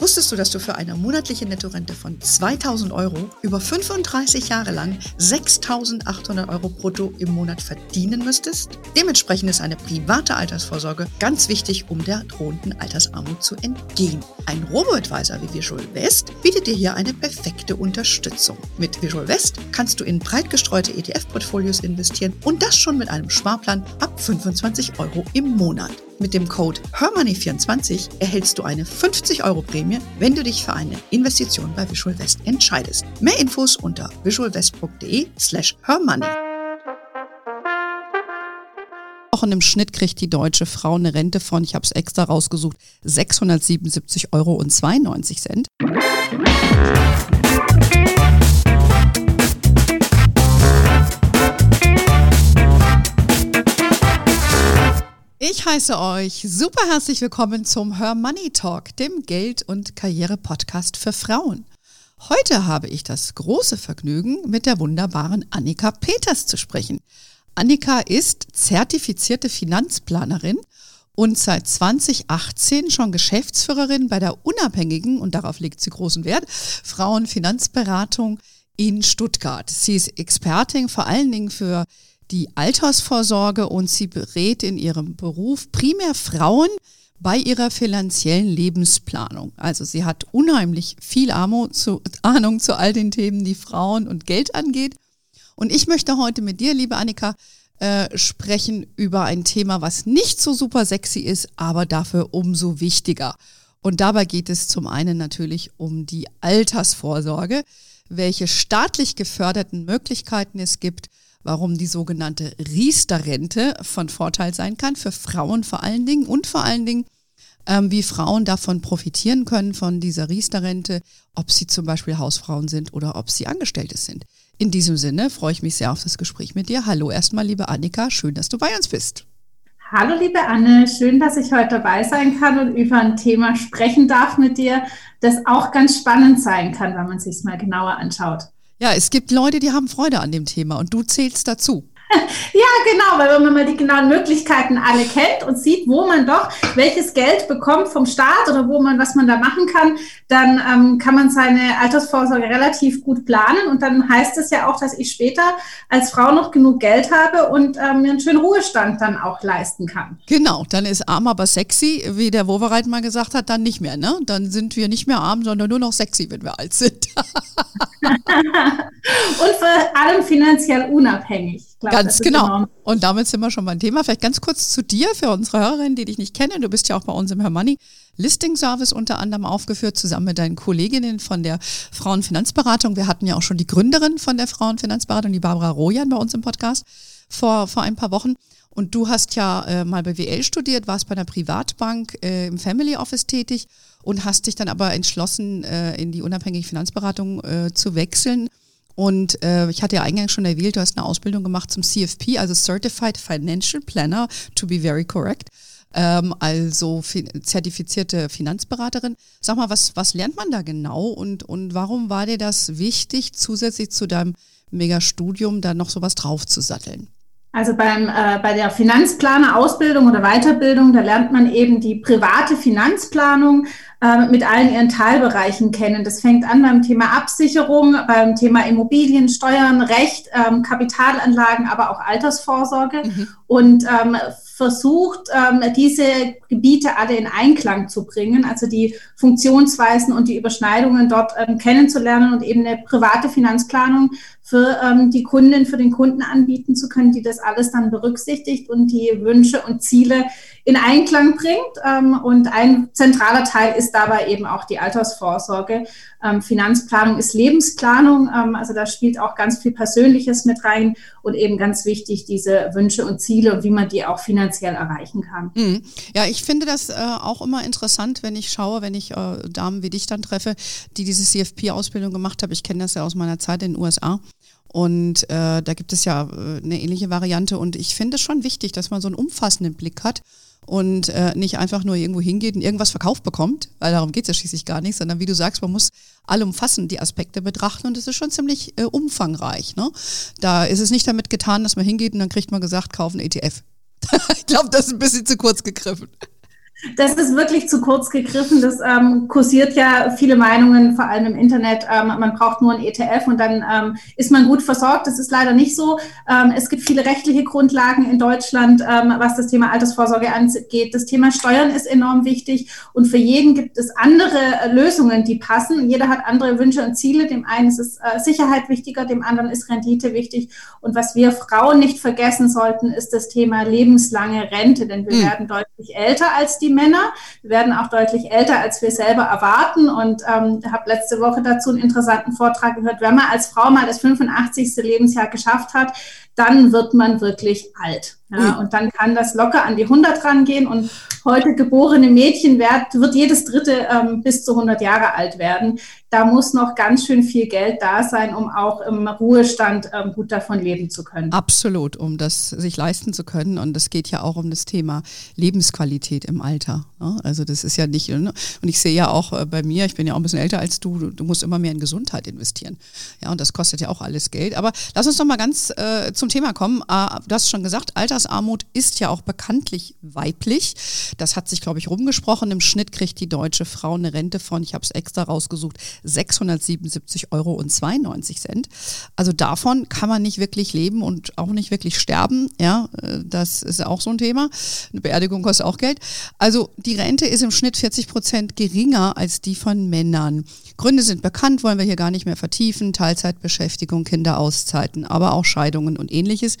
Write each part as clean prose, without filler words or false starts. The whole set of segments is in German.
Wusstest du, dass du für eine monatliche Nettorente von 2.000 Euro über 35 Jahre lang 6.800 Euro brutto im Monat verdienen müsstest? Dementsprechend ist eine private Altersvorsorge ganz wichtig, um der drohenden Altersarmut zu entgehen. Ein Robo-Advisor wie Visual West bietet dir hier eine perfekte Unterstützung. Mit Visual West kannst du in breit gestreute ETF-Portfolios investieren und das schon mit einem Sparplan ab 25 Euro im Monat. Mit dem Code HERMONEY24 erhältst du eine 50 Euro Prämie, wenn du dich für eine Investition bei Visual West entscheidest. Mehr Infos unter visualwest.de/hermoney. Auch im Schnitt kriegt die deutsche Frau eine Rente von, ich habe es extra rausgesucht, 677,92 Euro. Ich heiße euch super herzlich willkommen zum Her Money Talk, dem Geld- und Karriere-Podcast für Frauen. Heute habe ich das große Vergnügen, mit der wunderbaren Annika Peters zu sprechen. Annika ist zertifizierte Finanzplanerin und seit 2018 schon Geschäftsführerin bei der unabhängigen, und darauf legt sie großen Wert, Frauenfinanzberatung in Stuttgart. Sie ist Expertin vor allen Dingen für die Altersvorsorge und sie berät in ihrem Beruf primär Frauen bei ihrer finanziellen Lebensplanung. Also sie hat unheimlich viel Ahnung zu all den Themen, die Frauen und Geld angeht. Und ich möchte heute mit dir, liebe Annika, sprechen über ein Thema, was nicht so super sexy ist, aber dafür umso wichtiger. Und dabei geht es zum einen natürlich um die Altersvorsorge, welche staatlich geförderten Möglichkeiten es gibt, warum die sogenannte Riester-Rente von Vorteil sein kann, für Frauen vor allen Dingen und vor allen Dingen, wie Frauen davon profitieren können, von dieser Riester-Rente, ob sie zum Beispiel Hausfrauen sind oder ob sie Angestellte sind. In diesem Sinne freue ich mich sehr auf das Gespräch mit dir. Hallo erstmal, liebe Annika, schön, dass du bei uns bist. Hallo liebe Anne, schön, dass ich heute dabei sein kann und über ein Thema sprechen darf mit dir, das auch ganz spannend sein kann, wenn man es sich mal genauer anschaut. Ja, es gibt Leute, die haben Freude an dem Thema und du zählst dazu. Ja, genau, weil wenn man mal die genauen Möglichkeiten alle kennt und sieht, wo man doch welches Geld bekommt vom Staat oder was man da machen kann, dann kann man seine Altersvorsorge relativ gut planen und dann heißt es ja auch, dass ich später als Frau noch genug Geld habe und mir einen schönen Ruhestand dann auch leisten kann. Genau, dann ist arm aber sexy, wie der Wowereit mal gesagt hat, dann nicht mehr, ne? Dann sind wir nicht mehr arm, sondern nur noch sexy, wenn wir alt sind. Und vor allem finanziell unabhängig. Ganz genau. Und damit sind wir schon beim Thema. Vielleicht ganz kurz zu dir, für unsere Hörerinnen, die dich nicht kennen. Du bist ja auch bei uns im Her Money Listing Service unter anderem aufgeführt, zusammen mit deinen Kolleginnen von der Frauenfinanzberatung. Wir hatten ja auch schon die Gründerin von der Frauenfinanzberatung, die Barbara Rojan, bei uns im Podcast vor ein paar Wochen. Und du hast ja mal bei WL studiert, warst bei einer Privatbank im Family Office tätig und hast dich dann aber entschlossen, in die unabhängige Finanzberatung zu wechseln. Und ich hatte ja eingangs schon erwähnt, du hast eine Ausbildung gemacht zum CFP, also Certified Financial Planner, to be very correct, also zertifizierte Finanzberaterin. Sag mal, was lernt man da genau und warum war dir das wichtig, zusätzlich zu deinem Megastudium da noch sowas draufzusatteln? Also bei der Finanzplaner-Ausbildung oder Weiterbildung, da lernt man eben die private Finanzplanung mit allen ihren Teilbereichen kennen. Das fängt an beim Thema Absicherung, beim Thema Immobilien, Steuern, Recht, Kapitalanlagen, aber auch Altersvorsorge und versucht, diese Gebiete alle in Einklang zu bringen, also die Funktionsweisen und die Überschneidungen dort kennenzulernen und eben eine private Finanzplanung für die Kundin, für den Kunden anbieten zu können, die das alles dann berücksichtigt und die Wünsche und Ziele in Einklang bringt. Und ein zentraler Teil ist dabei eben auch die Altersvorsorge. Finanzplanung ist Lebensplanung, also da spielt auch ganz viel Persönliches mit rein und eben ganz wichtig diese Wünsche und Ziele und wie man die auch finanziell erreichen kann. Ja, ich finde das auch immer interessant, wenn ich schaue, wenn ich Damen wie dich dann treffe, die diese CFP-Ausbildung gemacht haben. Ich kenne das ja aus meiner Zeit in den USA. Und da gibt es ja eine ähnliche Variante und ich finde es schon wichtig, dass man so einen umfassenden Blick hat und nicht einfach nur irgendwo hingeht und irgendwas verkauft bekommt, weil darum geht es ja schließlich gar nicht, sondern wie du sagst, man muss allumfassend die Aspekte betrachten und es ist schon ziemlich umfangreich. Ne? Da ist es nicht damit getan, dass man hingeht und dann kriegt man gesagt, kauf einen ETF. Ich glaube, das ist ein bisschen zu kurz gegriffen. Das ist wirklich zu kurz gegriffen. Das kursiert ja viele Meinungen, vor allem im Internet. Man braucht nur ein ETF und dann ist man gut versorgt. Das ist leider nicht so. Es gibt viele rechtliche Grundlagen in Deutschland, was das Thema Altersvorsorge angeht. Das Thema Steuern ist enorm wichtig und für jeden gibt es andere Lösungen, die passen. Jeder hat andere Wünsche und Ziele. Dem einen ist es Sicherheit wichtiger, dem anderen ist Rendite wichtig. Und was wir Frauen nicht vergessen sollten, ist das Thema lebenslange Rente, denn wir werden deutlich älter als die Männer. Wir werden auch deutlich älter, als wir selber erwarten. Und habe letzte Woche dazu einen interessanten Vortrag gehört. Wenn man als Frau mal das 85. Lebensjahr geschafft hat, dann wird man wirklich alt. Ja, und dann kann das locker an die 100 rangehen. Und heute geborene Mädchen wird jedes dritte bis zu 100 Jahre alt werden. Da muss noch ganz schön viel Geld da sein, um auch im Ruhestand gut davon leben zu können. Absolut, um das sich leisten zu können. Und es geht ja auch um das Thema Lebensqualität im Alter. Also das ist ja nicht, und ich sehe ja auch bei mir, ich bin ja auch ein bisschen älter als du musst immer mehr in Gesundheit investieren. Ja, und das kostet ja auch alles Geld. Aber lass uns doch mal ganz zum Thema kommen. Du hast schon gesagt, Altersarmut ist ja auch bekanntlich weiblich. Das hat sich, glaube ich, rumgesprochen. Im Schnitt kriegt die deutsche Frau eine Rente von, ich habe es extra rausgesucht, 677,92 €. Also davon kann man nicht wirklich leben und auch nicht wirklich sterben. Ja, das ist auch so ein Thema. Eine Beerdigung kostet auch Geld. Also die Rente ist im Schnitt 40% geringer als die von Männern. Gründe sind bekannt, wollen wir hier gar nicht mehr vertiefen. Teilzeitbeschäftigung, Kinderauszeiten, aber auch Scheidungen und Ähnliches.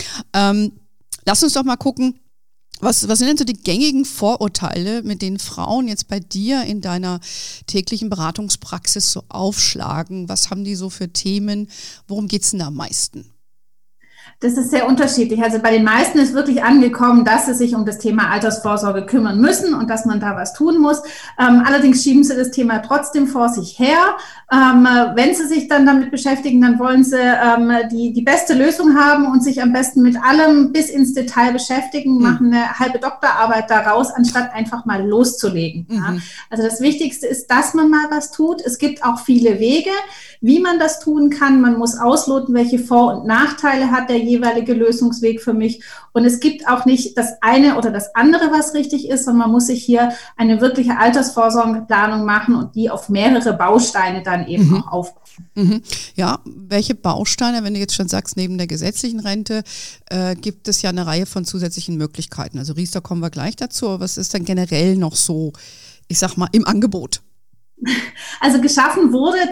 Lass uns doch mal gucken, was sind denn so die gängigen Vorurteile, mit denen Frauen jetzt bei dir in deiner täglichen Beratungspraxis so aufschlagen? Was haben die so für Themen? Worum geht's denn da am meisten? Das ist sehr unterschiedlich. Also bei den meisten ist wirklich angekommen, dass sie sich um das Thema Altersvorsorge kümmern müssen und dass man da was tun muss. Allerdings schieben sie das Thema trotzdem vor sich her. Wenn sie sich dann damit beschäftigen, dann wollen sie die beste Lösung haben und sich am besten mit allem bis ins Detail beschäftigen, machen eine halbe Doktorarbeit daraus, anstatt einfach mal loszulegen. Ja? Also das Wichtigste ist, dass man mal was tut. Es gibt auch viele Wege, wie man das tun kann. Man muss ausloten, welche Vor- und Nachteile hat der jeweilige Lösungsweg für mich. Und es gibt auch nicht das eine oder das andere, was richtig ist, sondern man muss sich hier eine wirkliche Altersvorsorgeplanung machen und die auf mehrere Bausteine dann eben auch aufbauen. Ja, welche Bausteine, wenn du jetzt schon sagst, neben der gesetzlichen Rente gibt es ja eine Reihe von zusätzlichen Möglichkeiten. Also Riester kommen wir gleich dazu, aber was ist denn generell noch so, ich sag mal, im Angebot? Also geschaffen wurde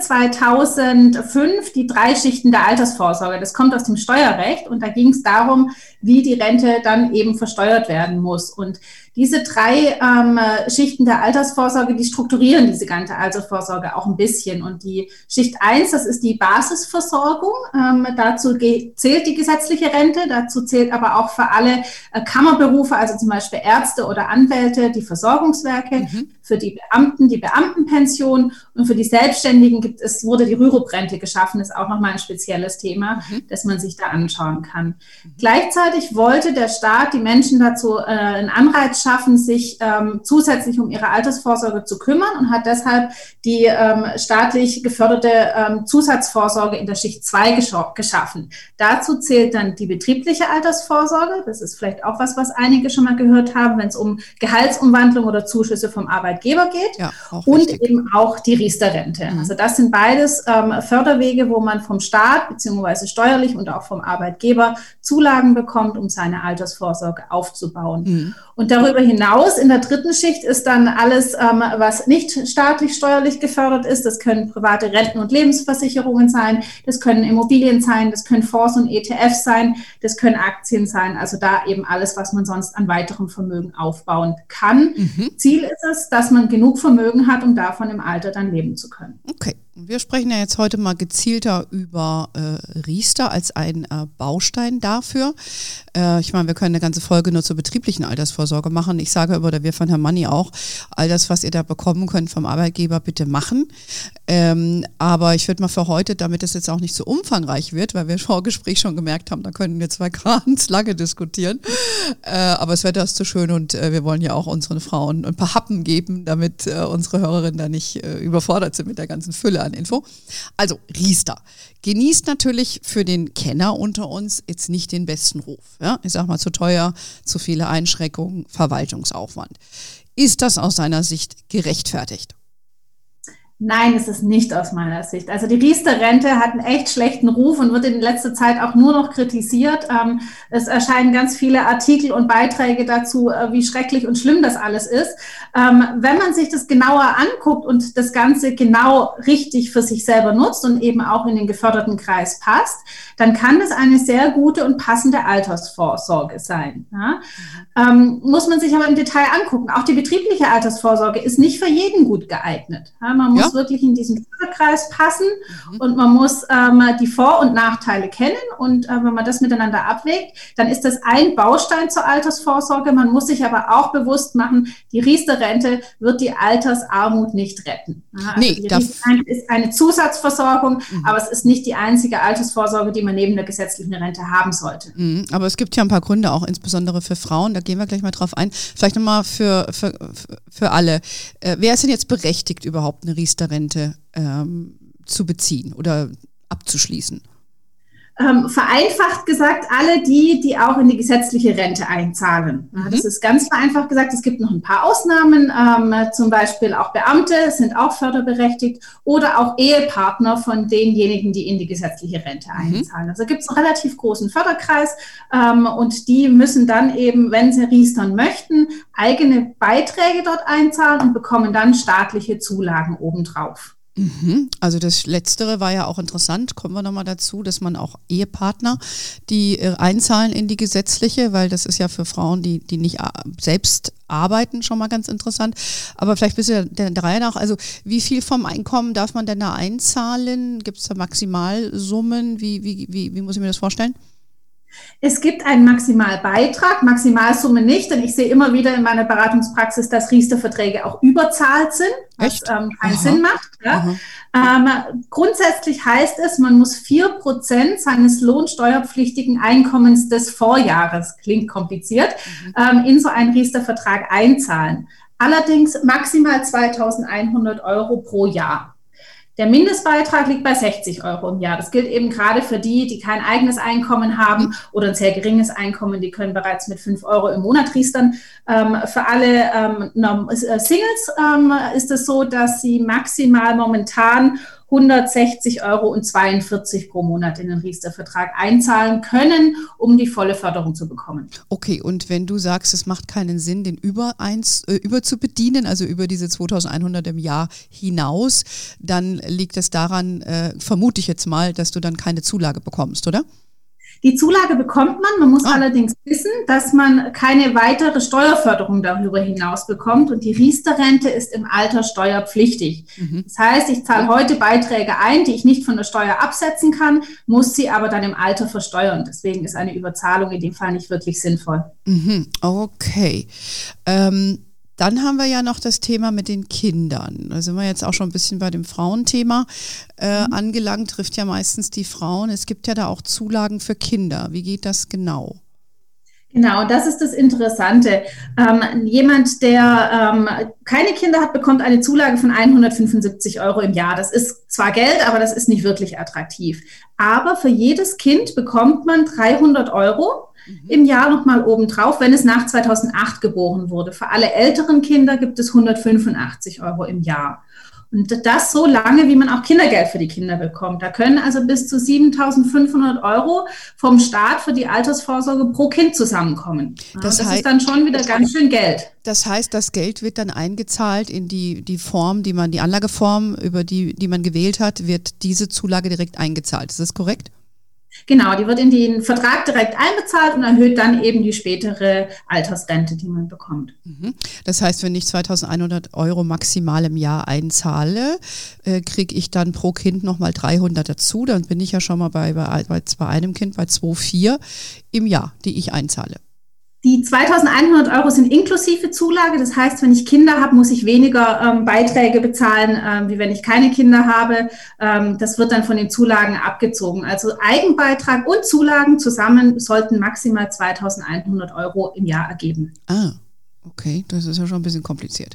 2005 die 3 Schichten der Altersvorsorge. Das kommt aus dem Steuerrecht und da ging es darum, wie die Rente dann eben versteuert werden muss. Und diese 3 Schichten der Altersvorsorge, die strukturieren diese ganze Altersvorsorge auch ein bisschen. Und die Schicht 1, das ist die Basisversorgung. Dazu zählt die gesetzliche Rente. Dazu zählt aber auch für alle Kammerberufe, also zum Beispiel Ärzte oder Anwälte, die Versorgungswerke. Für die Beamten die Beamtenpension und für die Selbstständigen wurde die Rürup-Rente geschaffen. Das ist auch nochmal ein spezielles Thema, das man sich da anschauen kann. Gleichzeitig wollte der Staat die Menschen dazu einen Anreiz schaffen, sich zusätzlich um ihre Altersvorsorge zu kümmern und hat deshalb die staatlich geförderte Zusatzvorsorge in der Schicht 2 geschaffen. Dazu zählt dann die betriebliche Altersvorsorge. Das ist vielleicht auch was einige schon mal gehört haben, wenn es um Gehaltsumwandlung oder Zuschüsse vom Arbeitgeber geht. Ja, und richtig. Eben auch die Riester-Rente. Also das sind beides Förderwege, wo man vom Staat beziehungsweise steuerlich und auch vom Arbeitgeber Zulagen bekommt, um seine Altersvorsorge aufzubauen. Und darüber hinaus in der 3. Schicht ist dann alles, was nicht staatlich steuerlich gefördert ist. Das können private Renten- und Lebensversicherungen sein, das können Immobilien sein, das können Fonds und ETFs sein, das können Aktien sein. Also da eben alles, was man sonst an weiterem Vermögen aufbauen kann. Ziel ist es, dass man genug Vermögen hat, um davon im Alter dann leben zu können. Okay. Wir sprechen ja jetzt heute mal gezielter über Riester als ein Baustein dafür. Ich meine, wir können eine ganze Folge nur zur betrieblichen Altersvorsorge machen. Ich sage aber, oder wir von Herrn Manni auch, all das, was ihr da bekommen könnt vom Arbeitgeber, bitte machen. Aber ich würde mal für heute, damit es jetzt auch nicht so umfangreich wird, weil wir im Vorgespräch schon gemerkt haben, da können wir 2 ganz lange diskutieren. Aber das Wetter ist zu schön und wir wollen ja auch unseren Frauen ein paar Happen geben, damit unsere Hörerinnen da nicht überfordert sind mit der ganzen Fülle an Info. Also Riester genießt natürlich für den Kenner unter uns jetzt nicht den besten Ruf. Ja? Ich sag mal, zu teuer, zu viele Einschränkungen, Verwaltungsaufwand. Ist das aus seiner Sicht gerechtfertigt? Nein, ist es nicht aus meiner Sicht. Also die Riester-Rente hat einen echt schlechten Ruf und wird in letzter Zeit auch nur noch kritisiert. Es erscheinen ganz viele Artikel und Beiträge dazu, wie schrecklich und schlimm das alles ist. Wenn man sich das genauer anguckt und das Ganze genau richtig für sich selber nutzt und eben auch in den geförderten Kreis passt, dann kann das eine sehr gute und passende Altersvorsorge sein. Ja? Muss man sich aber im Detail angucken. Auch die betriebliche Altersvorsorge ist nicht für jeden gut geeignet. Ja, man muss wirklich in diesen Förderkreis passen und man muss die Vor- und Nachteile kennen. Und wenn man das miteinander abwägt, dann ist das ein Baustein zur Altersvorsorge. Man muss sich aber auch bewusst machen, die Riester-Rente wird die Altersarmut nicht retten. Ja, also die Riester-Rente ist eine Zusatzversorgung, aber es ist nicht die einzige Altersvorsorge, die man neben der gesetzlichen Rente haben sollte. Aber es gibt ja ein paar Gründe, auch insbesondere für Frauen, da gehen wir gleich mal drauf ein. Vielleicht nochmal für alle. Wer ist denn jetzt berechtigt, überhaupt eine Riester-Rente zu beziehen oder abzuschließen? Vereinfacht gesagt, alle die auch in die gesetzliche Rente einzahlen. Das ist ganz vereinfacht gesagt. Es gibt noch ein paar Ausnahmen, zum Beispiel auch Beamte sind auch förderberechtigt oder auch Ehepartner von denjenigen, die in die gesetzliche Rente einzahlen. Also gibt es einen relativ großen Förderkreis und die müssen dann eben, wenn sie riestern möchten, eigene Beiträge dort einzahlen und bekommen dann staatliche Zulagen obendrauf. Also das Letztere war ja auch interessant, kommen wir nochmal dazu, dass man auch Ehepartner, die einzahlen in die gesetzliche, weil das ist ja für Frauen, die nicht selbst arbeiten, schon mal ganz interessant. Aber vielleicht bist du der Reihe nach, also wie viel vom Einkommen darf man denn da einzahlen? Gibt es da Maximalsummen? Wie muss ich mir das vorstellen? Es gibt einen Maximalbeitrag, Maximalsumme nicht, denn ich sehe immer wieder in meiner Beratungspraxis, dass Riester-Verträge auch überzahlt sind, was keinen Sinn macht. Ja. Grundsätzlich heißt es, man muss 4% seines lohnsteuerpflichtigen Einkommens des Vorjahres, klingt kompliziert, in so einen Riester-Vertrag einzahlen. Allerdings maximal 2.100 € pro Jahr. Der Mindestbeitrag liegt bei 60 € im Jahr. Das gilt eben gerade für die kein eigenes Einkommen haben oder ein sehr geringes Einkommen. Die können bereits mit 5 € im Monat riestern. Für alle Singles ist es so, dass sie maximal momentan 160,42 € pro Monat in den Riester-Vertrag einzahlen können, um die volle Förderung zu bekommen. Okay, und wenn du sagst, es macht keinen Sinn, den über zu bedienen, also über diese 2.100 im Jahr hinaus, dann liegt es daran, vermute ich jetzt mal, dass du dann keine Zulage bekommst, oder? Die Zulage bekommt man muss allerdings wissen, dass man keine weitere Steuerförderung darüber hinaus bekommt und die Riester-Rente ist im Alter steuerpflichtig. Das heißt, ich zahle heute Beiträge ein, die ich nicht von der Steuer absetzen kann, muss sie aber dann im Alter versteuern. Deswegen ist eine Überzahlung in dem Fall nicht wirklich sinnvoll. Okay. Dann haben wir ja noch das Thema mit den Kindern. Da sind wir jetzt auch schon ein bisschen bei dem Frauenthema angelangt, trifft ja meistens die Frauen. Es gibt ja da auch Zulagen für Kinder. Wie geht das genau? Genau, das ist das Interessante. Jemand, der keine Kinder hat, bekommt eine Zulage von 175 € im Jahr. Das ist zwar Geld, aber das ist nicht wirklich attraktiv. Aber für jedes Kind bekommt man 300 € im Jahr nochmal obendrauf, wenn es nach 2008 geboren wurde. Für alle älteren Kinder gibt es 185 € im Jahr. Und das so lange, wie man auch Kindergeld für die Kinder bekommt. Da können also bis zu 7.500 € vom Staat für die Altersvorsorge pro Kind zusammenkommen. Das ist dann schon wieder ganz schön Geld. Das heißt, das Geld wird dann eingezahlt in die Form, die Anlageform, über die man gewählt hat, wird diese Zulage direkt eingezahlt. Ist das korrekt? Genau, die wird in den Vertrag direkt einbezahlt und erhöht dann eben die spätere Altersrente, die man bekommt. Das heißt, wenn ich 2.100 € maximal im Jahr einzahle, kriege ich dann pro Kind nochmal 300 dazu. Dann bin ich ja schon mal bei einem Kind bei 2,4 im Jahr, die ich einzahle. Die 2.100 € sind inklusive Zulage. Das heißt, wenn ich Kinder habe, muss ich weniger Beiträge bezahlen, wie wenn ich keine Kinder habe. Das wird dann von den Zulagen abgezogen. Also Eigenbeitrag und Zulagen zusammen sollten maximal 2.100 € im Jahr ergeben. Okay, das ist ja schon ein bisschen kompliziert.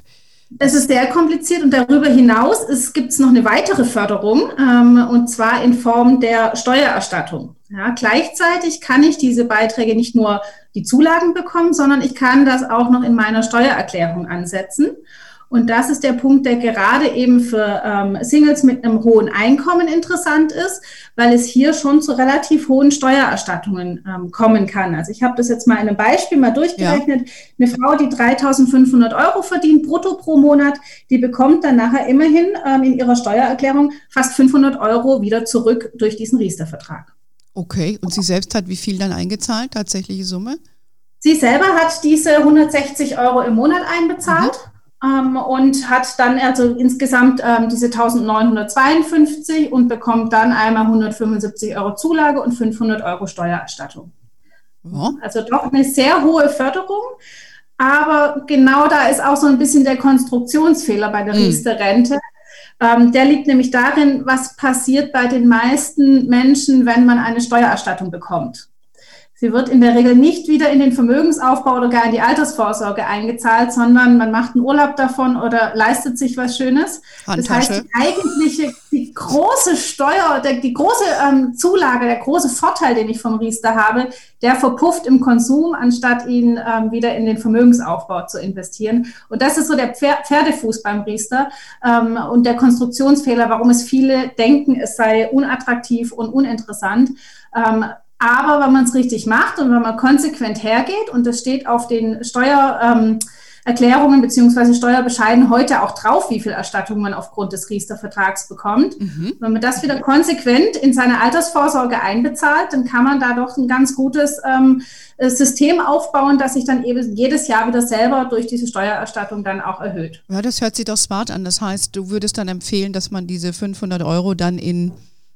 Es ist sehr kompliziert und darüber hinaus gibt es noch eine weitere Förderung, und zwar in Form der Steuererstattung. Ja, gleichzeitig kann ich diese Beiträge nicht nur die Zulagen bekommen, sondern ich kann das auch noch in meiner Steuererklärung ansetzen. Und das ist der Punkt, der gerade eben für Singles mit einem hohen Einkommen interessant ist, weil es hier schon zu relativ hohen Steuererstattungen kommen kann. Also ich habe das jetzt mal in einem Beispiel mal durchgerechnet. Ja. Eine Frau, die 3.500 € verdient, brutto pro Monat, die bekommt dann nachher immerhin in ihrer Steuererklärung fast 500 € wieder zurück durch diesen Riester-Vertrag. Okay, und sie selbst hat wie viel dann eingezahlt, tatsächliche Summe? Sie selber hat diese 160 € im Monat einbezahlt. Und hat dann also insgesamt diese 1.952 und bekommt dann einmal 175 € Zulage und 500 € Steuererstattung. Ja. Also doch eine sehr hohe Förderung, aber genau da ist auch so ein bisschen der Konstruktionsfehler bei der Riester-Rente. Der liegt nämlich darin, was passiert bei den meisten Menschen, wenn man eine Steuererstattung bekommt. Sie wird in der Regel nicht wieder in den Vermögensaufbau oder gar in die Altersvorsorge eingezahlt, sondern man macht einen Urlaub davon oder leistet sich was Schönes. Handtasche. Das heißt, die große die große Zulage, der große Vorteil, den ich vom Riester habe, der verpufft im Konsum, anstatt ihn wieder in den Vermögensaufbau zu investieren. Und das ist so der Pferdefuß beim Riester und der Konstruktionsfehler, warum es viele denken, es sei unattraktiv und uninteressant. Aber wenn man es richtig macht und wenn man konsequent hergeht, und das steht auf den Steuererklärungen bzw. Steuerbescheiden heute auch drauf, wie viel Erstattung man aufgrund des Riester-Vertrags bekommt. Wenn man das wieder konsequent in seine Altersvorsorge einbezahlt, dann kann man da doch ein ganz gutes System aufbauen, das sich dann eben jedes Jahr wieder selber durch diese Steuererstattung dann auch erhöht. Ja, das hört sich doch smart an. Das heißt, du würdest dann empfehlen, dass man diese 500 € dann in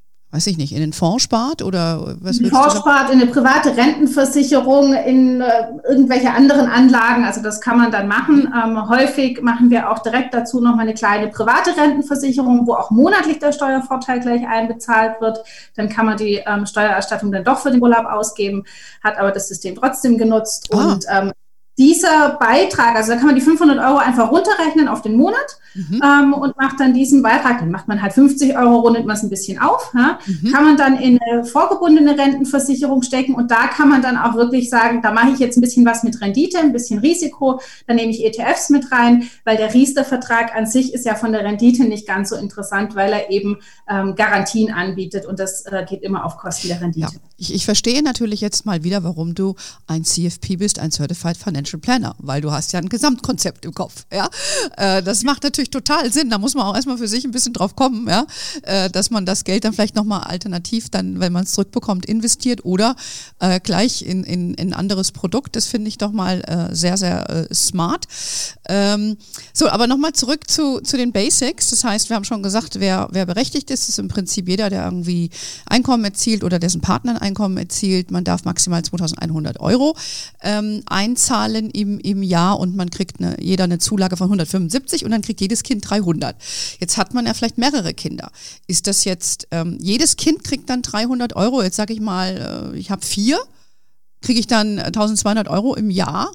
den Fonds spart oder was? In den Fonds spart, in eine private Rentenversicherung, in irgendwelche anderen Anlagen, also das kann man dann machen. Häufig machen wir auch direkt dazu noch mal eine kleine private Rentenversicherung, wo auch monatlich der Steuervorteil gleich einbezahlt wird. Dann kann man die Steuererstattung dann doch für den Urlaub ausgeben, hat aber das System trotzdem genutzt. Und dieser Beitrag, also da kann man die 500 € einfach runterrechnen auf den Monat und macht dann diesen Beitrag, dann macht man halt 50 €, rundet man es ein bisschen auf, kann man dann in eine vorgebundene Rentenversicherung stecken und da kann man dann auch wirklich sagen, da mache ich jetzt ein bisschen was mit Rendite, ein bisschen Risiko, dann nehme ich ETFs mit rein, weil der Riester-Vertrag an sich ist ja von der Rendite nicht ganz so interessant, weil er eben Garantien anbietet und das geht immer auf Kosten der Rendite. Ja. Ich verstehe natürlich jetzt mal wieder, warum du ein CFP bist, ein Certified Financial Planner, weil du hast ja ein Gesamtkonzept im Kopf. Ja? Das macht natürlich total Sinn. Da muss man auch erstmal für sich ein bisschen drauf kommen, ja? Dass man das Geld dann vielleicht nochmal alternativ dann, wenn man es zurückbekommt, investiert oder gleich in ein anderes Produkt. Das finde ich doch mal sehr, sehr smart. So, aber nochmal zurück zu den Basics. Das heißt, wir haben schon gesagt, wer berechtigt ist, ist im Prinzip jeder, der irgendwie Einkommen erzielt oder dessen Partner ein Einkommen erzielt. Man darf maximal 2.100 € einzahlen im Jahr und man kriegt jeder eine Zulage von 175 und dann kriegt jedes Kind 300. Jetzt hat man ja vielleicht mehrere Kinder. Ist das jetzt, jedes Kind kriegt dann 300 €? Jetzt sage ich mal, ich habe 4, kriege ich dann 1.200 € im Jahr?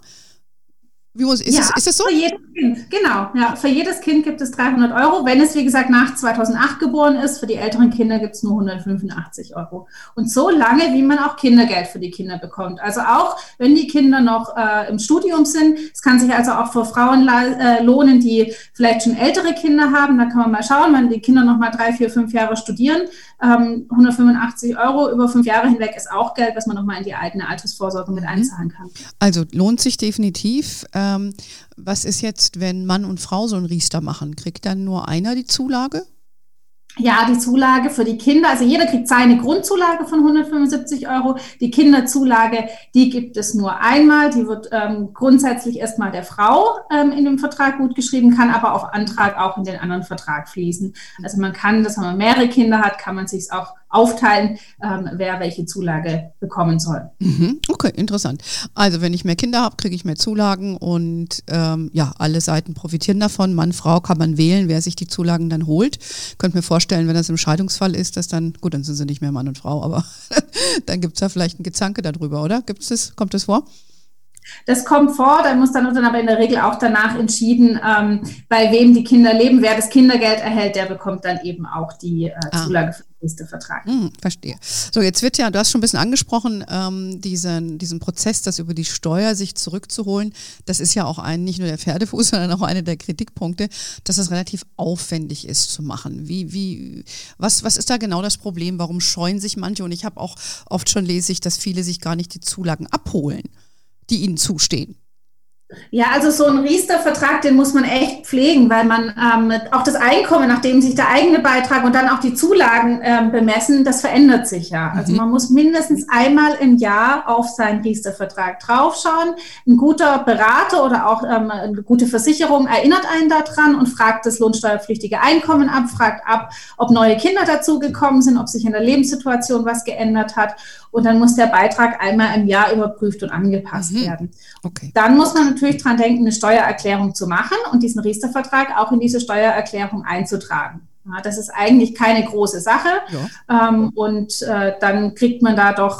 Ist das so? Für jedes Kind, genau. Ja, für jedes Kind gibt es 300 €. Wenn es, wie gesagt, nach 2008 geboren ist, für die älteren Kinder gibt es nur 185 €. Und so lange, wie man auch Kindergeld für die Kinder bekommt. Also auch, wenn die Kinder noch im Studium sind. Es kann sich also auch für Frauen lohnen, die vielleicht schon ältere Kinder haben. Da kann man mal schauen, wenn die Kinder noch mal 3, 4, 5 Jahre studieren. 185 € über 5 Jahre hinweg ist auch Geld, was man noch mal in die eigene Altersvorsorge mit einzahlen kann. Also lohnt sich definitiv. Was ist jetzt, wenn Mann und Frau so einen Riester machen? Kriegt dann nur einer die Zulage? Ja, die Zulage für die Kinder, also jeder kriegt seine Grundzulage von 175 €. Die Kinderzulage, die gibt es nur einmal. Die wird grundsätzlich erstmal der Frau in dem Vertrag gutgeschrieben, kann aber auf Antrag auch in den anderen Vertrag fließen. Also man kann, dass wenn man mehrere Kinder hat, kann man sich auch aufteilen, wer welche Zulage bekommen soll. Okay, interessant. Also wenn ich mehr Kinder habe, kriege ich mehr Zulagen und alle Seiten profitieren davon. Mann, Frau kann man wählen, wer sich die Zulagen dann holt. Könnt mir vorstellen, wenn das im Scheidungsfall ist, dass dann, gut, dann sind sie nicht mehr Mann und Frau, aber dann gibt es da vielleicht ein Gezanke darüber, oder? Kommt das vor? Das kommt vor, da muss dann aber in der Regel auch danach entschieden, bei wem die Kinder leben. Wer das Kindergeld erhält, der bekommt dann eben auch die Zulage für den Riester-Vertrag. Verstehe. So, jetzt wird ja, du hast schon ein bisschen angesprochen, diesen Prozess, das über die Steuer sich zurückzuholen, das ist ja auch nicht nur der Pferdefuß, sondern auch einer der Kritikpunkte, dass das relativ aufwendig ist zu machen. Was ist da genau das Problem? Warum scheuen sich manche? Und ich habe auch oft schon lese ich, dass viele sich gar nicht die Zulagen abholen, die ihnen zustehen. Ja, also so ein Riester-Vertrag, den muss man echt pflegen, weil man auch das Einkommen, nachdem sich der eigene Beitrag und dann auch die Zulagen bemessen, das verändert sich ja. Also man muss mindestens einmal im Jahr auf seinen Riester-Vertrag draufschauen. Ein guter Berater oder auch eine gute Versicherung erinnert einen daran und fragt das lohnsteuerpflichtige Einkommen ab, fragt ab, ob neue Kinder dazugekommen sind, ob sich in der Lebenssituation was geändert hat. Und dann muss der Beitrag einmal im Jahr überprüft und angepasst werden. Okay. Dann muss man natürlich dran denken, eine Steuererklärung zu machen und diesen Riester-Vertrag auch in diese Steuererklärung einzutragen. Ja, das ist eigentlich keine große Sache. Ja. Dann kriegt man da doch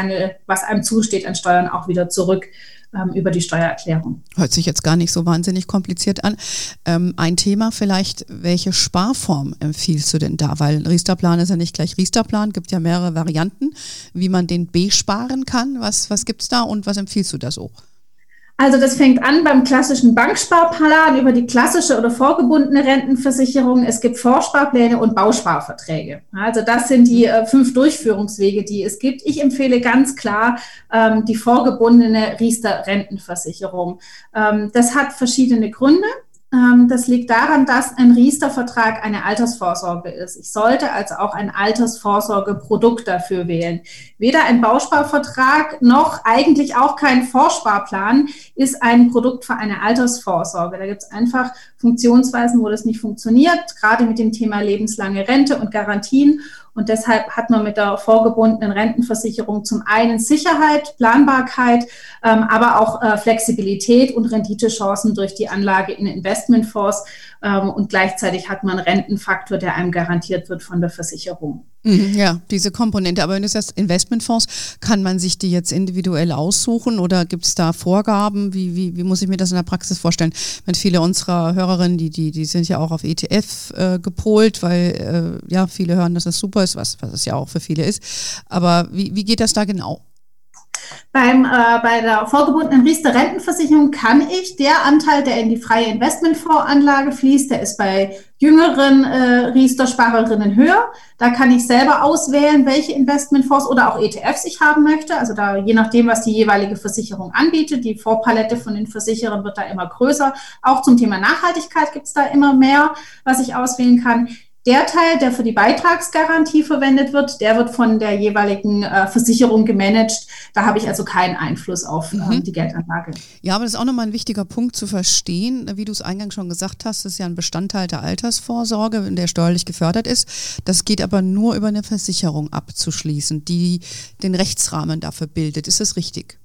was einem zusteht an Steuern auch wieder zurück über die Steuererklärung. Hört sich jetzt gar nicht so wahnsinnig kompliziert an. Ein Thema vielleicht, welche Sparform empfiehlst du denn da? Weil Riester-Plan ist ja nicht gleich Riester-Plan, gibt ja mehrere Varianten, wie man den besparen kann. Was gibt es da und was empfiehlst du da so? Also das fängt an beim klassischen Banksparplan über die klassische oder vorgebundene Rentenversicherung. Es gibt Vorsparpläne und Bausparverträge. Also das sind die 5 Durchführungswege, die es gibt. Ich empfehle ganz klar die vorgebundene Riester-Rentenversicherung. Das hat verschiedene Gründe. Das liegt daran, dass ein Riester-Vertrag eine Altersvorsorge ist. Ich sollte also auch ein Altersvorsorgeprodukt dafür wählen. Weder ein Bausparvertrag noch eigentlich auch kein Vorsparplan ist ein Produkt für eine Altersvorsorge. Da gibt es einfach Funktionsweisen, wo das nicht funktioniert, gerade mit dem Thema lebenslange Rente und Garantien. Und deshalb hat man mit der vorgebundenen Rentenversicherung zum einen Sicherheit, Planbarkeit, aber auch Flexibilität und Renditechancen durch die Anlage in Investmentfonds. Und gleichzeitig hat man einen Rentenfaktor, der einem garantiert wird von der Versicherung. Ja, diese Komponente. Aber wenn du sagst Investmentfonds, kann man sich die jetzt individuell aussuchen oder gibt es da Vorgaben? Wie muss ich mir das in der Praxis vorstellen? Wenn viele unserer Hörerinnen, die sind ja auch auf ETF gepolt, weil viele hören, dass das super ist, was es ja auch für viele ist. Aber wie geht das da genau? Bei der vorgebundenen Riester-Rentenversicherung kann ich der Anteil, der in die freie Investmentfondsanlage fließt, der ist bei jüngeren Riester-Sparerinnen höher. Da kann ich selber auswählen, welche Investmentfonds oder auch ETFs ich haben möchte. Also da je nachdem, was die jeweilige Versicherung anbietet. Die Fondspalette von den Versicherern wird da immer größer. Auch zum Thema Nachhaltigkeit gibt es da immer mehr, was ich auswählen kann. Der Teil, der für die Beitragsgarantie verwendet wird, der wird von der jeweiligen Versicherung gemanagt. Da habe ich also keinen Einfluss auf die Geldanlage. Ja, aber das ist auch nochmal ein wichtiger Punkt zu verstehen. Wie du es eingangs schon gesagt hast, das ist ja ein Bestandteil der Altersvorsorge, der steuerlich gefördert ist. Das geht aber nur über eine Versicherung abzuschließen, die den Rechtsrahmen dafür bildet. Ist das richtig?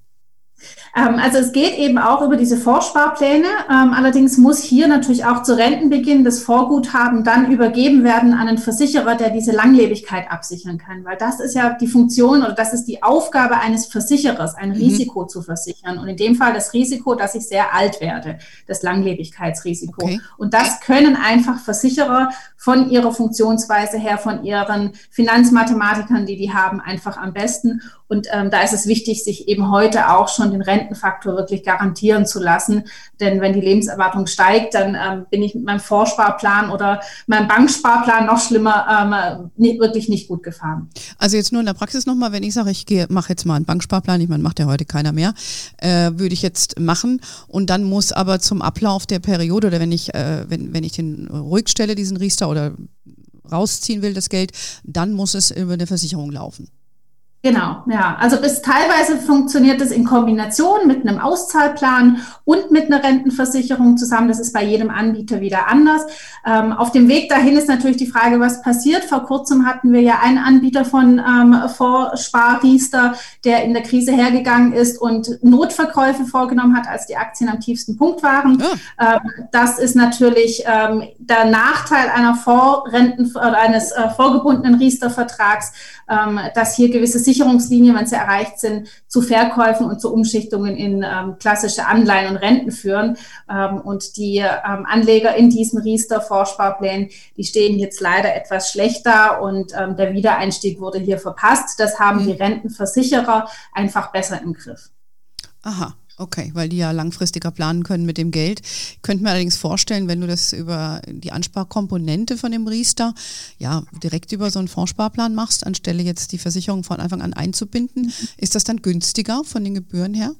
Also es geht eben auch über diese Vorsparpläne. Allerdings muss hier natürlich auch zu Rentenbeginn das Vorguthaben dann übergeben werden an einen Versicherer, der diese Langlebigkeit absichern kann. Weil das ist ja die Funktion oder das ist die Aufgabe eines Versicherers, ein Risiko zu versichern. Und in dem Fall das Risiko, dass ich sehr alt werde, das Langlebigkeitsrisiko. Okay. Und das können einfach Versicherer von ihrer Funktionsweise her, von ihren Finanzmathematikern, die haben, einfach am besten. Und da ist es wichtig, sich eben heute auch schon den Rentenfaktor wirklich garantieren zu lassen. Denn wenn die Lebenserwartung steigt, dann bin ich mit meinem Vorsparplan oder meinem Banksparplan noch schlimmer wirklich nicht gut gefahren. Also jetzt nur in der Praxis nochmal, wenn ich sage, ich mache jetzt mal einen Banksparplan, ich meine, macht ja heute keiner mehr, würde ich jetzt machen. Und dann muss aber zum Ablauf der Periode oder wenn ich den ruhig stelle, diesen Riester oder rausziehen will, das Geld, dann muss es über eine Versicherung laufen. Genau, ja. Also teilweise funktioniert es in Kombination mit einem Auszahlplan und mit einer Rentenversicherung zusammen. Das ist bei jedem Anbieter wieder anders. Auf dem Weg dahin ist natürlich die Frage, was passiert. Vor kurzem hatten wir ja einen Anbieter von Vorspar-Riester, der in der Krise hergegangen ist und Notverkäufe vorgenommen hat, als die Aktien am tiefsten Punkt waren. Ja. Das ist natürlich der Nachteil eines vorgebundenen Riester-Vertrags, dass hier gewisse Sicherungslinie, wenn sie erreicht sind, zu Verkäufen und zu Umschichtungen in klassische Anleihen und Renten führen. Und die Anleger in diesen Riester-Vorsparplänen, die stehen jetzt leider etwas schlechter und der Wiedereinstieg wurde hier verpasst. Das haben die Rentenversicherer einfach besser im Griff. Aha. Okay, weil die ja langfristiger planen können mit dem Geld. Ich könnte mir allerdings vorstellen, wenn du das über die Ansparkomponente von dem Riester direkt über so einen Fondssparplan machst, anstelle jetzt die Versicherung von Anfang an einzubinden, ist das dann günstiger von den Gebühren her?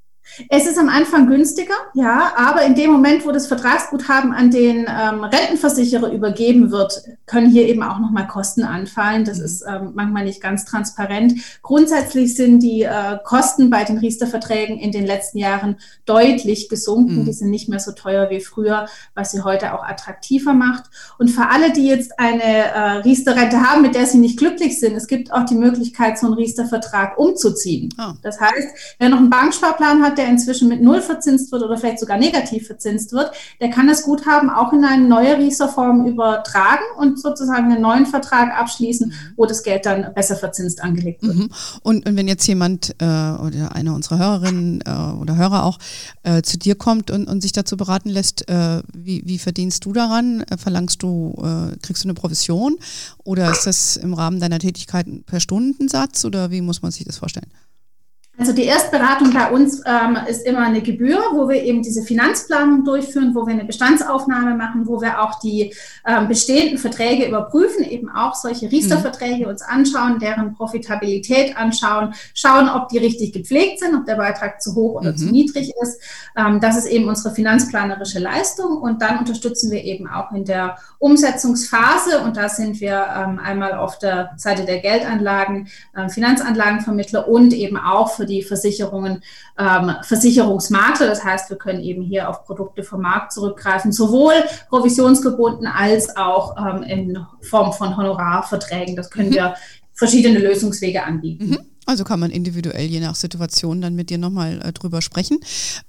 Es ist am Anfang günstiger, ja, aber in dem Moment, wo das Vertragsguthaben an den Rentenversicherer übergeben wird, können hier eben auch nochmal Kosten anfallen. Das ist manchmal nicht ganz transparent. Grundsätzlich sind die Kosten bei den Riester-Verträgen in den letzten Jahren deutlich gesunken. Die sind nicht mehr so teuer wie früher, was sie heute auch attraktiver macht. Und für alle, die jetzt eine Riester-Rente haben, mit der sie nicht glücklich sind, es gibt auch die Möglichkeit, so einen Riester-Vertrag umzuziehen. Oh. Das heißt, wer noch einen Banksparplan hat, der inzwischen mit 0 verzinst wird oder vielleicht sogar negativ verzinst wird, der kann das Guthaben auch in eine neue Riester-Form übertragen und sozusagen einen neuen Vertrag abschließen, wo das Geld dann besser verzinst angelegt wird. Und wenn jetzt jemand oder eine unserer Hörerinnen oder Hörer auch zu dir kommt und sich dazu beraten lässt, wie verdienst du daran? Kriegst du eine Provision oder ist das im Rahmen deiner Tätigkeiten per Stundensatz oder wie muss man sich das vorstellen? Also die Erstberatung bei uns ist immer eine Gebühr, wo wir eben diese Finanzplanung durchführen, wo wir eine Bestandsaufnahme machen, wo wir auch die bestehenden Verträge überprüfen, eben auch solche Riester-Verträge uns anschauen, deren Profitabilität anschauen, schauen, ob die richtig gepflegt sind, ob der Beitrag zu hoch oder zu niedrig ist. Das ist eben unsere finanzplanerische Leistung und dann unterstützen wir eben auch in der Umsetzungsphase und da sind wir einmal auf der Seite der Geldanlagen, Finanzanlagenvermittler und eben auch für die Versicherungen, Versicherungsmakler. Das heißt, wir können eben hier auf Produkte vom Markt zurückgreifen, sowohl provisionsgebunden als auch in Form von Honorarverträgen. Das können wir verschiedene Lösungswege anbieten. Also kann man individuell je nach Situation dann mit dir nochmal drüber sprechen.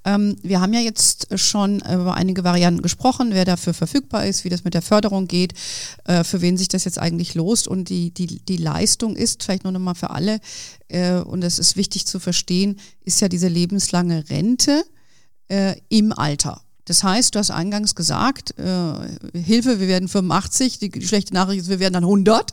Wir haben ja jetzt schon über einige Varianten gesprochen, wer dafür verfügbar ist, wie das mit der Förderung geht, für wen sich das jetzt eigentlich lost und die Leistung ist, vielleicht noch mal für alle, und das ist wichtig zu verstehen, ist ja diese lebenslange Rente im Alter. Das heißt, du hast eingangs gesagt, Hilfe, wir werden 85, die schlechte Nachricht ist, wir werden dann 100.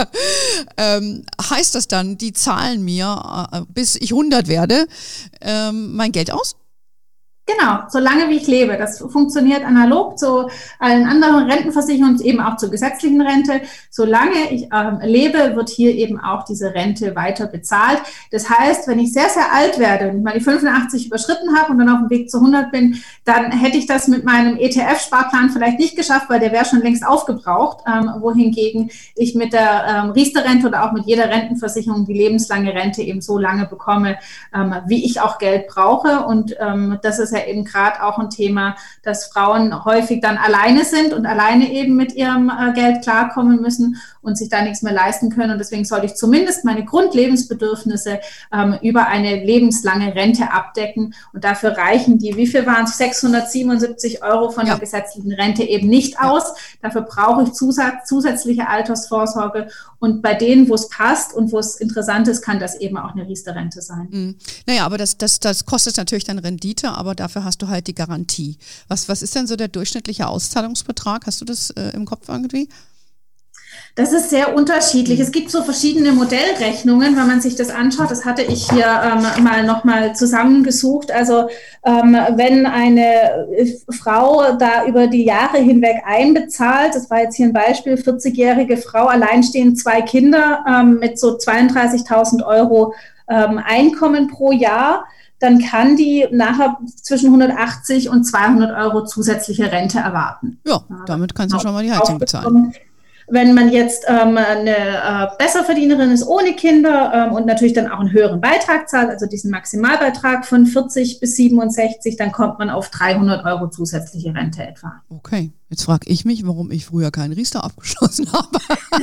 Heißt das dann, die zahlen mir, bis ich 100 werde, mein Geld aus? Genau, solange wie ich lebe. Das funktioniert analog zu allen anderen Rentenversicherungen und eben auch zur gesetzlichen Rente. Solange ich lebe, wird hier eben auch diese Rente weiter bezahlt. Das heißt, wenn ich sehr, sehr alt werde und mal die 85 überschritten habe und dann auf dem Weg zu 100 bin, dann hätte ich das mit meinem ETF-Sparplan vielleicht nicht geschafft, weil der wäre schon längst aufgebraucht. Wohingegen ich mit der Riester-Rente oder auch mit jeder Rentenversicherung die lebenslange Rente eben so lange bekomme, wie ich auch Geld brauche. Und das ist ja eben gerade auch ein Thema, dass Frauen häufig dann alleine sind und alleine eben mit ihrem Geld klarkommen müssen und sich da nichts mehr leisten können. Und deswegen sollte ich zumindest meine Grundlebensbedürfnisse über eine lebenslange Rente abdecken. Und dafür reichen die, wie viel waren es, 677 € von der gesetzlichen Rente eben nicht aus. Dafür brauche ich zusätzliche Altersvorsorge. Und bei denen, wo es passt und wo es interessant ist, kann das eben auch eine Riester-Rente sein. Naja, aber das kostet natürlich dann Rendite, aber dafür hast du halt die Garantie. Was ist denn so der durchschnittliche Auszahlungsbetrag? Hast du das im Kopf irgendwie? Das ist sehr unterschiedlich. Es gibt so verschiedene Modellrechnungen, wenn man sich das anschaut. Das hatte ich hier mal nochmal zusammengesucht. Also wenn eine Frau da über die Jahre hinweg einbezahlt, das war jetzt hier ein Beispiel, 40-jährige Frau, alleinstehend, 2 Kinder mit so 32.000 € Einkommen pro Jahr, dann kann die nachher zwischen 180 und 200 € zusätzliche Rente erwarten. Ja, damit kannst du schon mal die Heizung bezahlen. Wenn man jetzt eine Besserverdienerin ist ohne Kinder und natürlich dann auch einen höheren Beitrag zahlt, also diesen Maximalbeitrag von 40 bis 67, dann kommt man auf 300 € zusätzliche Rente etwa. Okay, jetzt frage ich mich, warum ich früher keinen Riester abgeschlossen habe.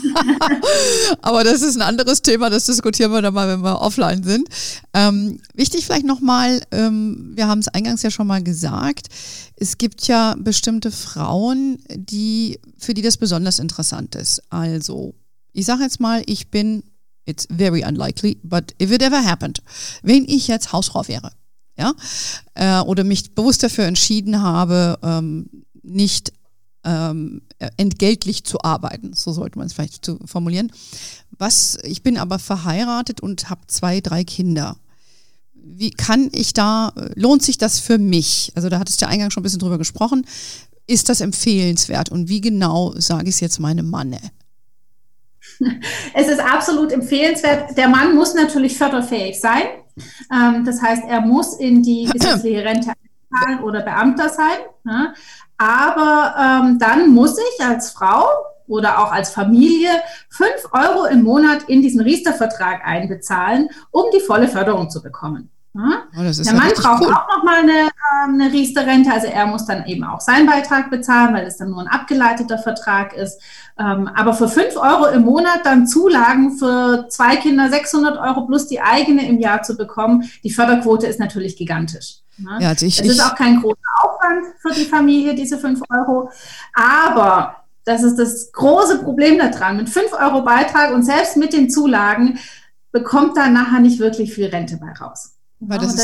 Aber das ist ein anderes Thema, das diskutieren wir dann mal, wenn wir offline sind. Wichtig vielleicht nochmal, wir haben es eingangs ja schon mal gesagt, es gibt ja bestimmte Frauen, für die das besonders interessant ist. Also, ich sage jetzt mal, ich bin it's very unlikely, but if it ever happened, wenn ich jetzt Hausfrau wäre, ja, oder mich bewusst dafür entschieden habe, nicht entgeltlich zu arbeiten, so sollte man es vielleicht zu formulieren. Ich bin aber verheiratet und habe 2, 3 Kinder. Wie kann ich lohnt sich das für mich? Also da hattest du ja eingangs schon ein bisschen drüber gesprochen. Ist das empfehlenswert? Und wie genau sage ich es jetzt meinem Mann? Es ist absolut empfehlenswert. Der Mann muss natürlich förderfähig sein. Das heißt, er muss in die gesetzliche Rente einzahlen oder Beamter sein. Ja. Aber dann muss ich als Frau oder auch als Familie 5 Euro im Monat in diesen Riester-Vertrag einbezahlen, um die volle Förderung zu bekommen. Ja? Oh, der Mann braucht auch nochmal eine Riester-Rente, also er muss dann eben auch seinen Beitrag bezahlen, weil es dann nur ein abgeleiteter Vertrag ist. Aber für 5 Euro im Monat dann Zulagen für 2 Kinder, 600 Euro plus die eigene im Jahr zu bekommen, die Förderquote ist natürlich gigantisch. Ja, also es ist auch kein großer Aufwand für die Familie, diese 5 Euro. Aber das ist das große Problem daran. Mit 5 Euro Beitrag und selbst mit den Zulagen bekommt da nachher nicht wirklich viel Rente bei raus. Weil das ist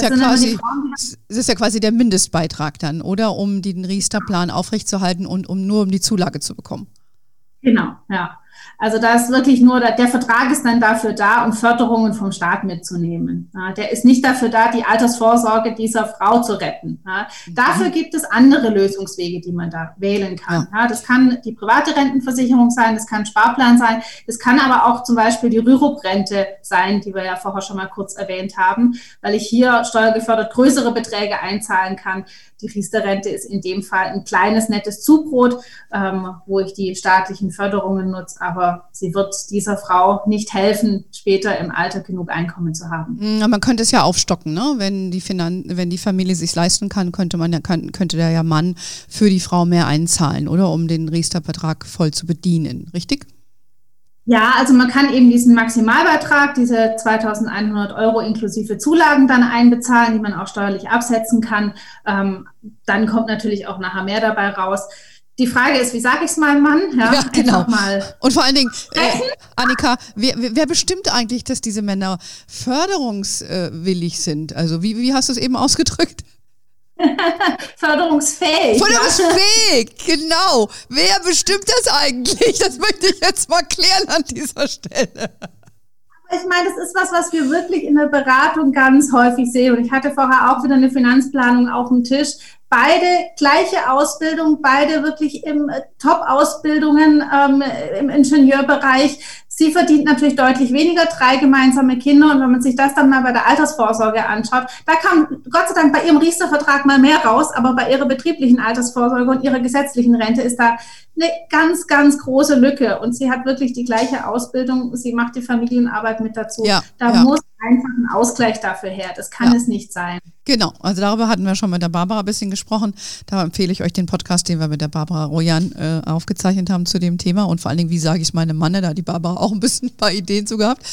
ja quasi der Mindestbeitrag dann, oder? Um den Riester-Plan aufrechtzuerhalten und um die Zulage zu bekommen. Genau, ja. Also da ist wirklich nur, der Vertrag ist dann dafür da, um Förderungen vom Staat mitzunehmen. Ja, der ist nicht dafür da, die Altersvorsorge dieser Frau zu retten. Ja, dafür gibt es andere Lösungswege, die man da wählen kann. Ja, das kann die private Rentenversicherung sein, das kann ein Sparplan sein, das kann aber auch zum Beispiel die Rürup-Rente sein, die wir ja vorher schon mal kurz erwähnt haben, weil ich hier steuergefördert größere Beträge einzahlen kann. Die Riester-Rente ist in dem Fall ein kleines, nettes Zubrot, wo ich die staatlichen Förderungen nutze, aber sie wird dieser Frau nicht helfen, später im Alter genug Einkommen zu haben. Man könnte es ja aufstocken, ne? Wenn die Familie sich leisten kann, könnte der Mann für die Frau mehr einzahlen, oder? Um den Riester-Vertrag voll zu bedienen, richtig? Ja, also man kann eben diesen Maximalbeitrag, diese 2.100 Euro inklusive Zulagen dann einbezahlen, die man auch steuerlich absetzen kann. Dann kommt natürlich auch nachher mehr dabei raus. Die Frage ist, wie sage ich es meinem Mann? Ja, genau. Und vor allen Dingen, Annika, wer bestimmt eigentlich, dass diese Männer förderungswillig sind? Also wie hast du es eben ausgedrückt? Förderungsfähig. Förderungsfähig, ja. Genau. Wer bestimmt das eigentlich? Das möchte ich jetzt mal klären an dieser Stelle. Ich meine, das ist was wir wirklich in der Beratung ganz häufig sehen. Und ich hatte vorher auch wieder eine Finanzplanung auf dem Tisch. Beide gleiche Ausbildung, beide wirklich im Top-Ausbildungen im Ingenieurbereich. Sie verdient natürlich deutlich weniger, 3 gemeinsame Kinder. Und wenn man sich das dann mal bei der Altersvorsorge anschaut, da kam Gott sei Dank bei ihrem Riester-Vertrag mal mehr raus, aber bei ihrer betrieblichen Altersvorsorge und ihrer gesetzlichen Rente ist da eine ganz, ganz große Lücke. Und sie hat wirklich die gleiche Ausbildung. Sie macht die Familienarbeit mit dazu. Ja, muss einfach ein Ausgleich dafür her. Das kann es nicht sein. Genau, also darüber hatten wir schon mit der Barbara ein bisschen gesprochen. Da empfehle ich euch den Podcast, den wir mit der Barbara Rojan aufgezeichnet haben zu dem Thema. Und vor allen Dingen, wie sage ich es meinem Mann, da hat die Barbara auch ein bisschen ein paar Ideen zu gehabt.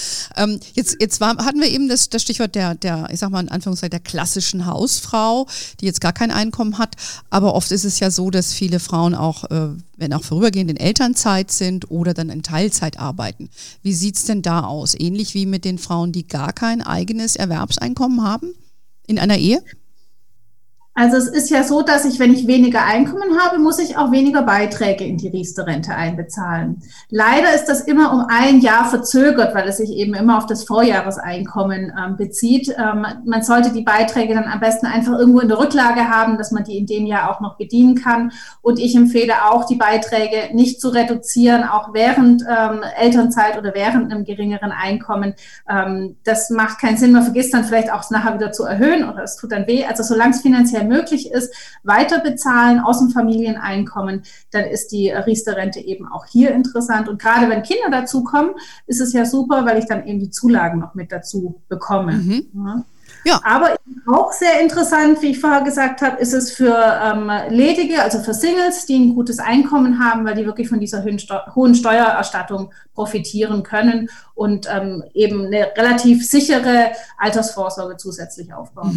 Hatten wir eben das Stichwort der, ich sag mal in Anführungszeichen, der klassischen Hausfrau, die jetzt gar kein Einkommen hat. Aber oft ist es ja so, dass viele Frauen auch, wenn auch vorübergehend in Elternzeit sind oder dann in Teilzeit arbeiten. Wie sieht's denn da aus? Ähnlich wie mit den Frauen, die gar kein eigenes Erwerbseinkommen haben? In einer Ehe? Also es ist ja so, dass wenn ich weniger Einkommen habe, muss ich auch weniger Beiträge in die Riester-Rente einbezahlen. Leider ist das immer um ein Jahr verzögert, weil es sich eben immer auf das Vorjahreseinkommen bezieht. Man sollte die Beiträge dann am besten einfach irgendwo in der Rücklage haben, dass man die in dem Jahr auch noch bedienen kann. Und ich empfehle auch, die Beiträge nicht zu reduzieren, auch während Elternzeit oder während einem geringeren Einkommen. Das macht keinen Sinn. Man vergisst dann vielleicht auch, es nachher wieder zu erhöhen oder es tut dann weh. Also solange es finanziell möglich ist, weiter bezahlen aus dem Familieneinkommen, dann ist die Riester-Rente eben auch hier interessant. Und gerade wenn Kinder dazukommen, ist es ja super, weil ich dann eben die Zulagen noch mit dazu bekomme. Mhm. Ja. Aber auch sehr interessant, wie ich vorher gesagt habe, ist es für Ledige, also für Singles, die ein gutes Einkommen haben, weil die wirklich von dieser hohen Steuererstattung profitieren können und eben eine relativ sichere Altersvorsorge zusätzlich aufbauen. Mhm.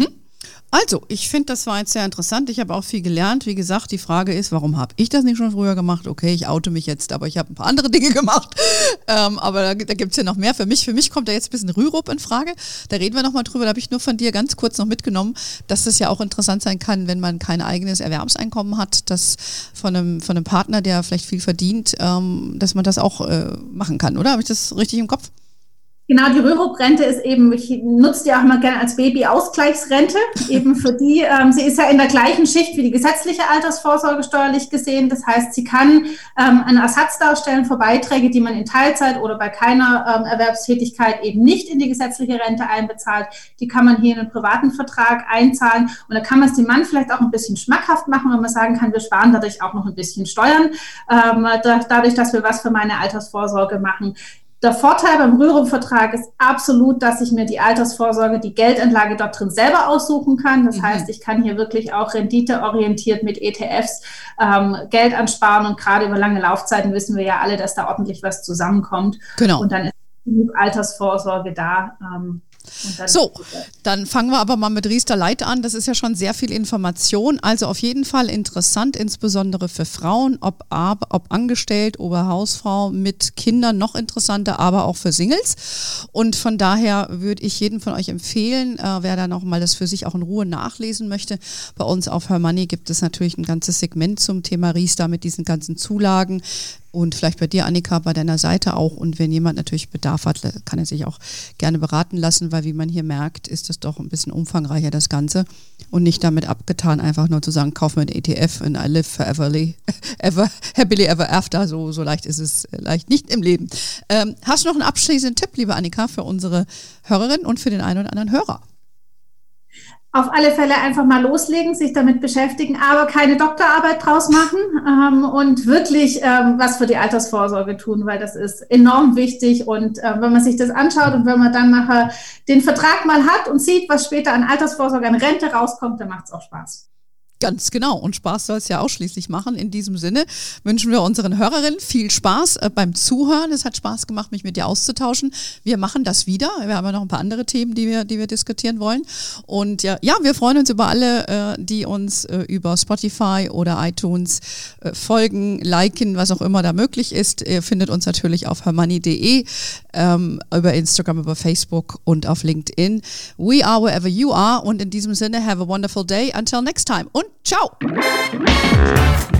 Also, ich finde, das war jetzt sehr interessant. Ich habe auch viel gelernt. Wie gesagt, die Frage ist, warum habe ich das nicht schon früher gemacht? Okay, ich oute mich jetzt, aber ich habe ein paar andere Dinge gemacht. Aber da gibt es ja noch mehr. Für mich kommt da jetzt ein bisschen Rürup in Frage. Da reden wir nochmal drüber. Da habe ich nur von dir ganz kurz noch mitgenommen, dass das ja auch interessant sein kann, wenn man kein eigenes Erwerbseinkommen hat, dass von einem Partner, der vielleicht viel verdient, dass man das auch machen kann, oder? Habe ich das richtig im Kopf? Genau, die Rürup-Rente ist eben, ich nutze die auch mal gerne als Baby-Ausgleichsrente, eben für die, sie ist ja in der gleichen Schicht wie die gesetzliche Altersvorsorge steuerlich gesehen. Das heißt, sie kann einen Ersatz darstellen für Beiträge, die man in Teilzeit oder bei keiner Erwerbstätigkeit eben nicht in die gesetzliche Rente einbezahlt. Die kann man hier in einen privaten Vertrag einzahlen und da kann man es dem Mann vielleicht auch ein bisschen schmackhaft machen, wenn man sagen kann, wir sparen dadurch auch noch ein bisschen Steuern, dadurch, dass wir was für meine Altersvorsorge machen. Der Vorteil beim Rürup-Vertrag ist absolut, dass ich mir die Altersvorsorge, die Geldanlage dort drin selber aussuchen kann. Das heißt, ich kann hier wirklich auch renditeorientiert mit ETFs Geld ansparen und gerade über lange Laufzeiten wissen wir ja alle, dass da ordentlich was zusammenkommt. Genau. Und dann ist genug Altersvorsorge da. Dann fangen wir aber mal mit Riester Light an. Das ist ja schon sehr viel Information. Also auf jeden Fall interessant, insbesondere für Frauen, ob angestellt, Oberhausfrau mit Kindern, noch interessanter, aber auch für Singles. Und von daher würde ich jedem von euch empfehlen, wer da nochmal das für sich auch in Ruhe nachlesen möchte. Bei uns auf Her Money gibt es natürlich ein ganzes Segment zum Thema Riester mit diesen ganzen Zulagen. Und vielleicht bei dir, Annika, bei deiner Seite auch. Und wenn jemand natürlich Bedarf hat, kann er sich auch gerne beraten lassen, weil wie man hier merkt, ist das doch ein bisschen umfangreicher, das Ganze. Und nicht damit abgetan, einfach nur zu sagen, kauf mir einen ETF und I live happily ever after. So leicht ist es leicht nicht im Leben. Hast du noch einen abschließenden Tipp, liebe Annika, für unsere Hörerinnen und für den einen oder anderen Hörer? Auf alle Fälle einfach mal loslegen, sich damit beschäftigen, aber keine Doktorarbeit draus machen und wirklich was für die Altersvorsorge tun, weil das ist enorm wichtig. Und wenn man sich das anschaut und wenn man dann nachher den Vertrag mal hat und sieht, was später an Altersvorsorge, an Rente rauskommt, dann macht es auch Spaß. Ganz genau. Und Spaß soll es ja ausschließlich machen. In diesem Sinne wünschen wir unseren Hörerinnen viel Spaß beim Zuhören. Es hat Spaß gemacht, mich mit dir auszutauschen. Wir machen das wieder. Wir haben ja noch ein paar andere Themen, die wir diskutieren wollen. Und ja, wir freuen uns über alle, die uns über Spotify oder iTunes folgen, liken, was auch immer da möglich ist. Ihr findet uns natürlich auf hermoney.de, über Instagram, über Facebook und auf LinkedIn. We are wherever you are. Und in diesem Sinne, have a wonderful day. Until next time. Und ciao!